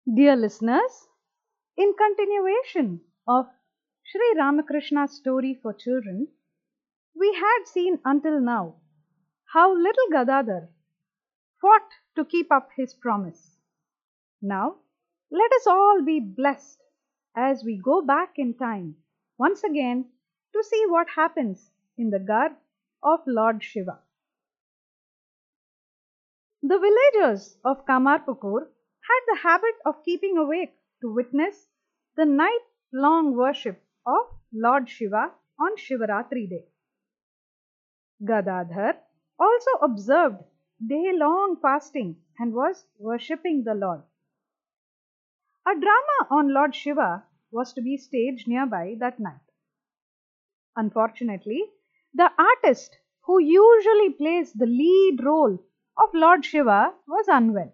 Dear listeners, in continuation of Sri Ramakrishna's story for children, we had seen until now how little Gadadhar fought to keep up his promise. Now, let us all be blessed as we go back in time once again to see what happens in the garb of Lord Shiva. The villagers of Kamarpukur had the habit of keeping awake to witness the night-long worship of Lord Shiva on Shivaratri day. Gadadhar also observed day-long fasting and was worshipping the Lord. A drama on Lord Shiva was to be staged nearby that night. Unfortunately, the artist who usually plays the lead role of Lord Shiva was unwell.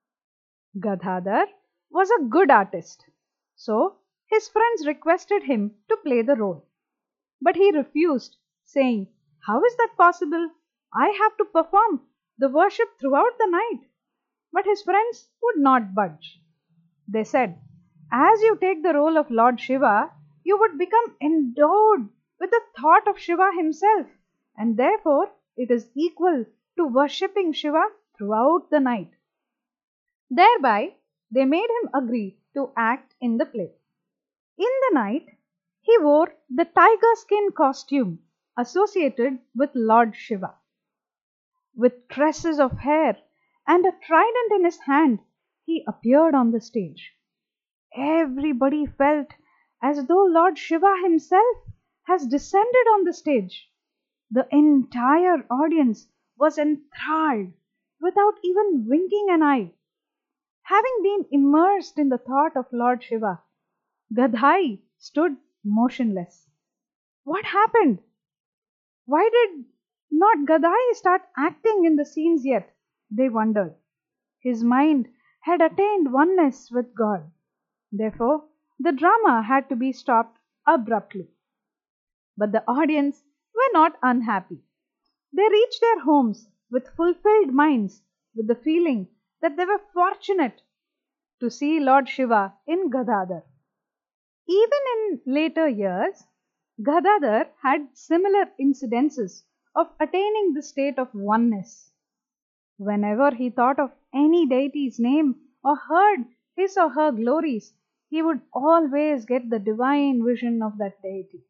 Gadadhar was a good artist, so his friends requested him to play the role. But he refused, saying, "How is that possible? I have to perform the worship throughout the night." But his friends would not budge. They said, "As you take the role of Lord Shiva, you would become endowed with the thought of Shiva himself, and therefore it is equal to worshipping Shiva throughout the night." Thereby, they made him agree to act in the play. In the night, he wore the tiger skin costume associated with Lord Shiva. With tresses of hair and a trident in his hand, he appeared on the stage. Everybody felt as though Lord Shiva himself has descended on the stage. The entire audience was enthralled without even winking an eye. Having been immersed in the thought of Lord Shiva, Gadhai stood motionless. What happened? Why did not Gadhai start acting in the scenes yet? They wondered. His mind had attained oneness with God. Therefore, the drama had to be stopped abruptly. But the audience were not unhappy. They reached their homes with fulfilled minds, with the feeling that they were fortunate to see Lord Shiva in Gadadhar. Even in later years, Gadadhar had similar incidences of attaining the state of oneness. Whenever he thought of any deity's name or heard his or her glories, he would always get the divine vision of that deity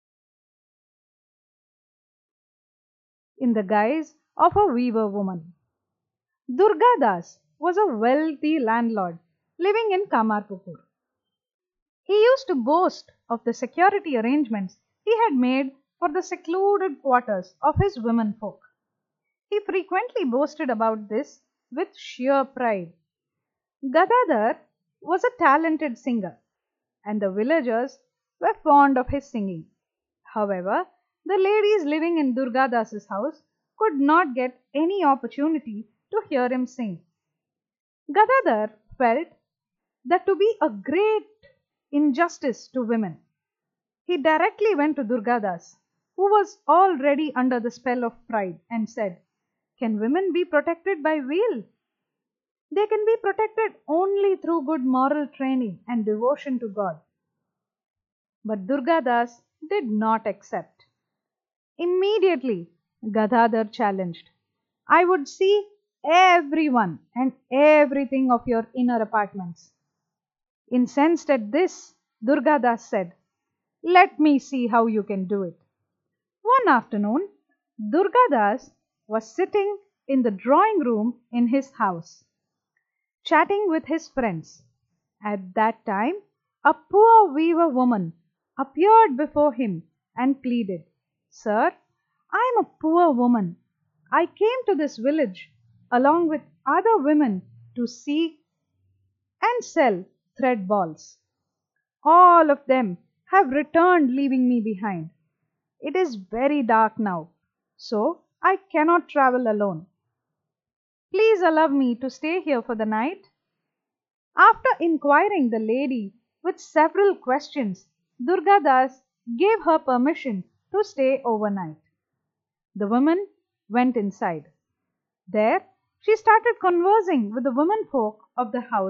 in the guise of a weaver woman. Durga Das was a wealthy landlord living in Kamarpukur. He used to boast of the security arrangements he had made for the secluded quarters of his womenfolk. He frequently boasted about this with sheer pride. Gadadhar was a talented singer, and the villagers were fond of his singing. However, the ladies living in Durga Das's house could not get any opportunity to hear him sing. Gadadhar felt that to be a great injustice to women. He directly went to Durga Das, who was already under the spell of pride, and said, "Can women be protected by veil? They can be protected only through good moral training and devotion to God." But Durga Das did not accept. Immediately, Gadadhar challenged, "I would see everyone and everything of your inner apartments." Incensed at this, Durga Das said, "Let me see how you can do it." One afternoon, Durga Das was sitting in the drawing room in his house, chatting with his friends. At that time, a poor weaver woman appeared before him and pleaded, "Sir, I am a poor woman. I came to this village along with other women to seek and sell thread balls. All of them have returned, leaving me behind. It is very dark now, so I cannot travel alone. Please allow me to stay here for the night." After inquiring the lady with several questions, Durga Das gave her permission to stay overnight. The woman went inside. There, she started conversing with the womenfolk of the house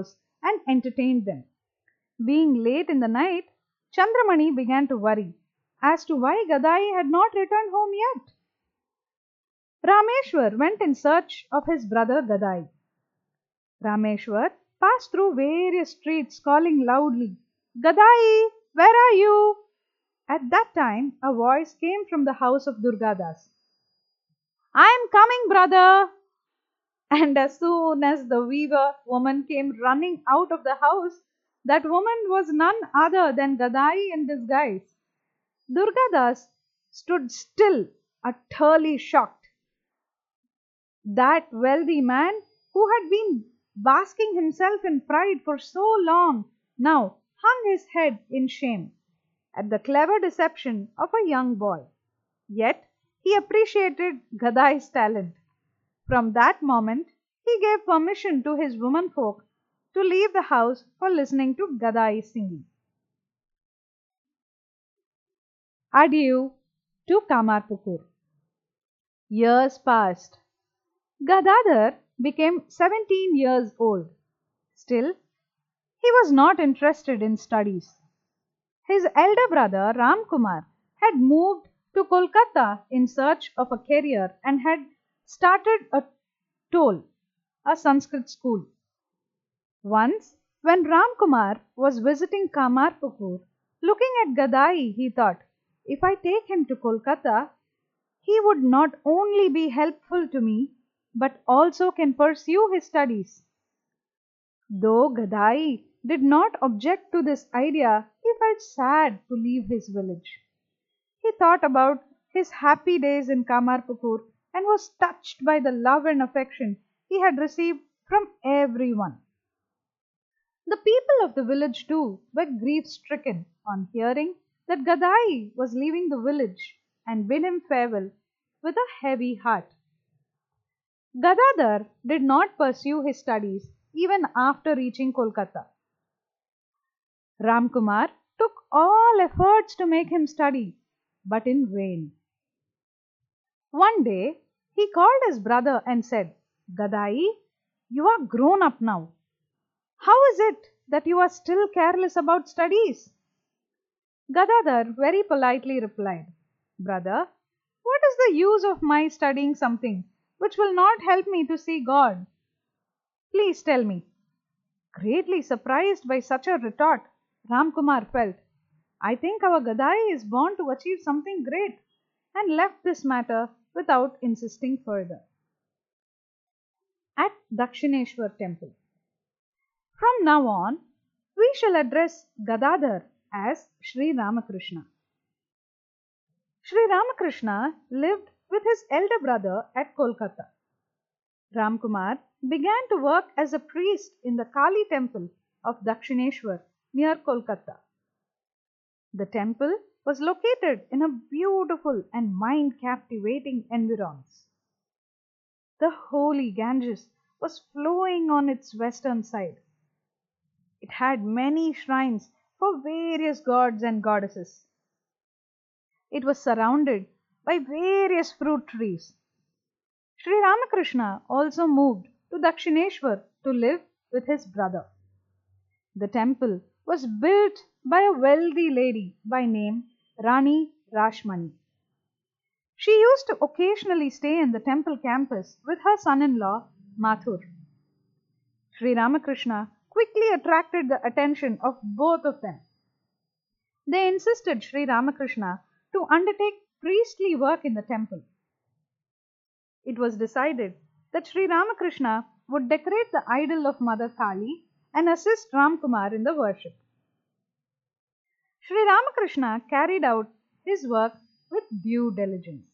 and entertained them. Being late in the night, Chandramani began to worry as to why Gadai had not returned home yet. Rameshwar went in search of his brother Gadai. Rameshwar passed through various streets calling loudly, Gadai, where are you? At that time, a voice came from the house of Durgadas. I am coming, brother. And as soon as the weaver woman came running out of the house, that woman was none other than Gadai in disguise. Durgadas stood still, utterly shocked. That wealthy man, who had been basking himself in pride for so long, now hung his head in shame at the clever deception of a young boy. Yet he appreciated Gadai's talent. From that moment, he gave permission to his womenfolk to leave the house for listening to Gadai singing. Adieu to Kamarpukur. Years passed. Gadadhar became 17 years old. Still, he was not interested in studies. His elder brother Ramkumar had moved to Kolkata in search of a career and had started a toll, a Sanskrit school. Once, when Ramkumar was visiting Kamarpukur, looking at Gadai, he thought, if I take him to Kolkata, he would not only be helpful to me, but also can pursue his studies. Though Gadai did not object to this idea, he felt sad to leave his village. He thought about his happy days in Kamarpukur and was touched by the love and affection he had received from everyone. The people of the village too were grief-stricken on hearing that Gadai was leaving the village and bid him farewell with a heavy heart. Gadadhar did not pursue his studies even after reaching Kolkata. Ramkumar took all efforts to make him study, but in vain. One day, he called his brother and said, Gadai, you are grown up now. How is it that you are still careless about studies? Gadadhar very politely replied, Brother, what is the use of my studying something which will not help me to see God? Please tell me. Greatly surprised by such a retort, Ramkumar felt, I think our Gadai is born to achieve something great, and left this matter without insisting further. At Dakshineshwar temple. From now on, we shall address Gadadhar as Sri Ramakrishna. Sri Ramakrishna lived with his elder brother at Kolkata. Ramkumar began to work as a priest in the Kali temple of Dakshineshwar near Kolkata. The temple was located in a beautiful and mind-captivating environs. The holy Ganges was flowing on its western side. It had many shrines for various gods and goddesses. It was surrounded by various fruit trees. Sri Ramakrishna also moved to Dakshineshwar to live with his brother. The temple was built by a wealthy lady by name Rani Rashmani. She used to occasionally stay in the temple campus with her son-in-law Mathur. Sri Ramakrishna quickly attracted the attention of both of them. They insisted Sri Ramakrishna to undertake priestly work in the temple. It was decided that Sri Ramakrishna would decorate the idol of Mother Kali and assist Ramkumar in the worship. Sri Ramakrishna carried out his work with due diligence.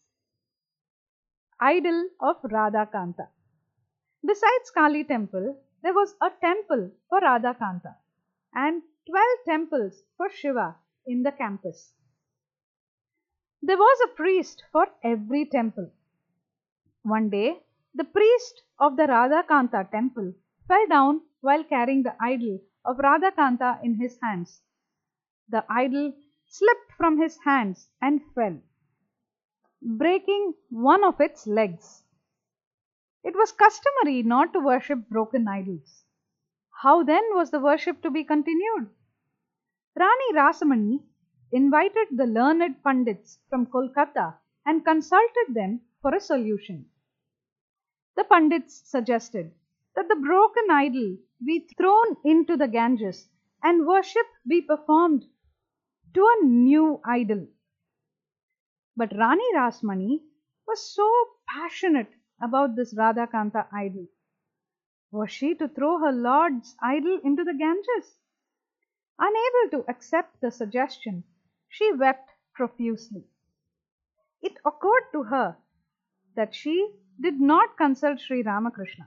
Idol of Radha Kanta. Besides Kali temple, there was a temple for Radha Kanta and 12 temples for Shiva in the campus. There was a priest for every temple. One day, the priest of the Radha Kanta temple fell down while carrying the idol of Radha Kanta in his hands. The idol slipped from his hands and fell, breaking one of its legs. It was customary not to worship broken idols. How then was the worship to be continued? Rani Rasamani invited the learned Pandits from Kolkata and consulted them for a solution. The Pandits suggested that the broken idol be thrown into the Ganges and worship be performed to a new idol. But Rani Rasmani was so passionate about this Radhakanta idol. Was she to throw her lord's idol into the Ganges? Unable to accept the suggestion, she wept profusely. It occurred to her that she did not consult Sri Ramakrishna.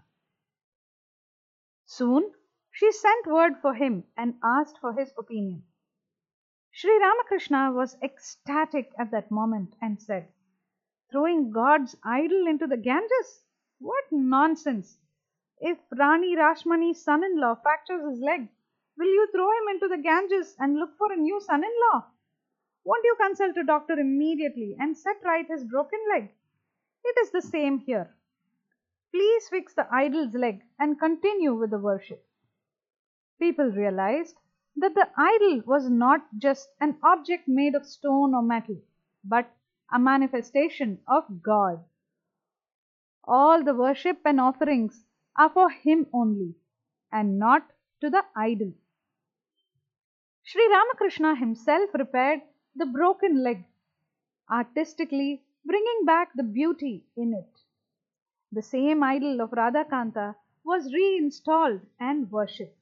Soon she sent word for him and asked for his opinion. Sri Ramakrishna was ecstatic at that moment and said, "Throwing God's idol into the Ganges? What nonsense! If Rani Rashmani's son-in-law fractures his leg, will you throw him into the Ganges and look for a new son-in-law? Won't you consult a doctor immediately and set right his broken leg? It is the same here. Please fix the idol's leg and continue with the worship." People realized that the idol was not just an object made of stone or metal, but a manifestation of God. All the worship and offerings are for Him only, and not to the idol. Sri Ramakrishna himself repaired the broken leg, artistically bringing back the beauty in it. The same idol of Radhakanta was reinstalled and worshipped.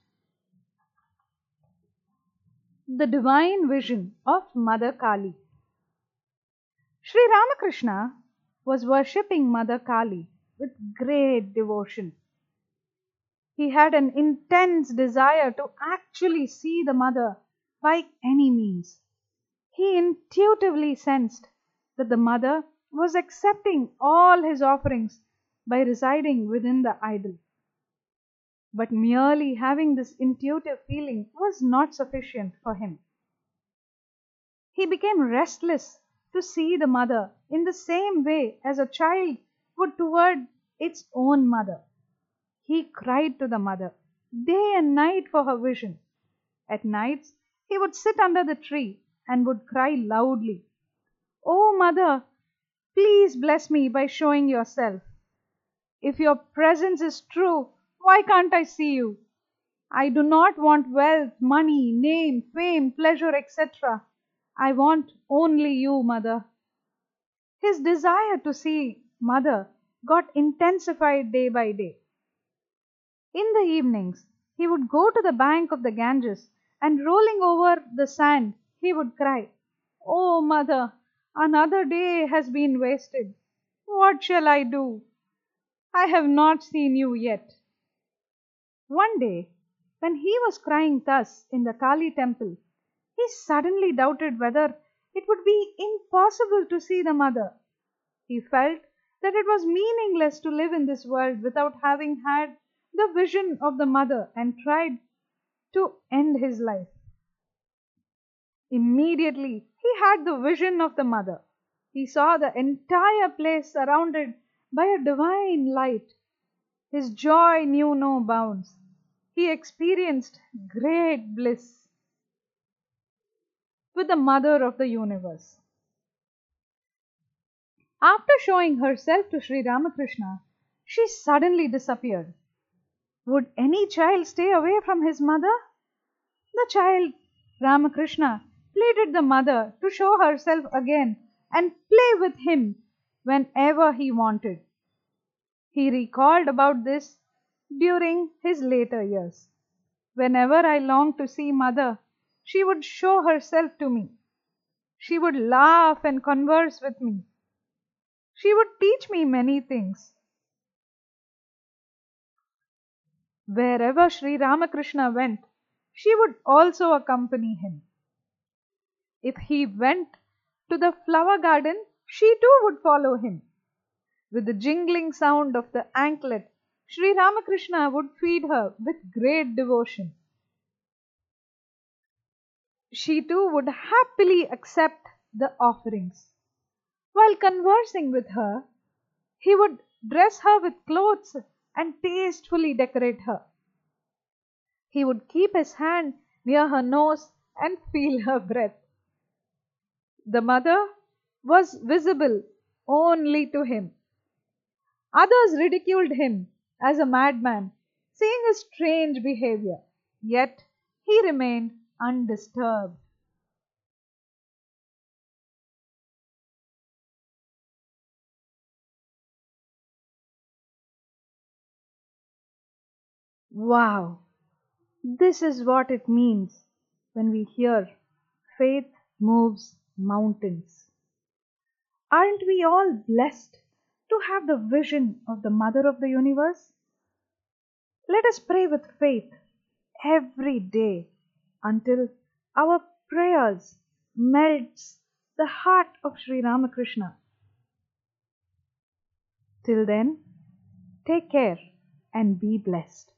The divine vision of Mother Kali. Sri Ramakrishna was worshipping Mother Kali with great devotion. He had an intense desire to actually see the mother by any means. He intuitively sensed that the mother was accepting all his offerings by residing within the idol. But merely having this intuitive feeling was not sufficient for him. He became restless to see the mother in the same way as a child would toward its own mother. He cried to the mother day and night for her vision. At nights, he would sit under the tree and would cry loudly, "Oh, mother, please bless me by showing yourself. If your presence is true, why can't I see you? I do not want wealth, money, name, fame, pleasure, etc. I want only you, mother." His desire to see mother got intensified day by day. In the evenings, he would go to the bank of the Ganges and rolling over the sand, he would cry, "Oh, mother, another day has been wasted. What shall I do? I have not seen you yet." One day, when he was crying thus in the Kali temple, he suddenly doubted whether it would be impossible to see the mother. He felt that it was meaningless to live in this world without having had the vision of the mother and tried to end his life. Immediately, he had the vision of the mother. He saw the entire place surrounded by a divine light. His joy knew no bounds. He experienced great bliss with the mother of the universe. After showing herself to Sri Ramakrishna, she suddenly disappeared. Would any child stay away from his mother? The child, Ramakrishna, pleaded the mother to show herself again and play with him whenever he wanted. He recalled about this during his later years. "Whenever I longed to see mother, she would show herself to me. She would laugh and converse with me. She would teach me many things." Wherever Sri Ramakrishna went, she would also accompany him. If he went to the flower garden, she too would follow him. With the jingling sound of the anklet, Sri Ramakrishna would feed her with great devotion. She too would happily accept the offerings. While conversing with her, he would dress her with clothes and tastefully decorate her. He would keep his hand near her nose and feel her breath. The mother was visible only to him. Others ridiculed him as a madman, seeing his strange behavior. Yet he remained undisturbed. Wow, this is what it means when we hear faith moves mountains. Aren't we all blessed to have the vision of the Mother of the Universe? Let us pray with faith every day until our prayers melts the heart of Sri Ramakrishna. Till then, take care and be blessed.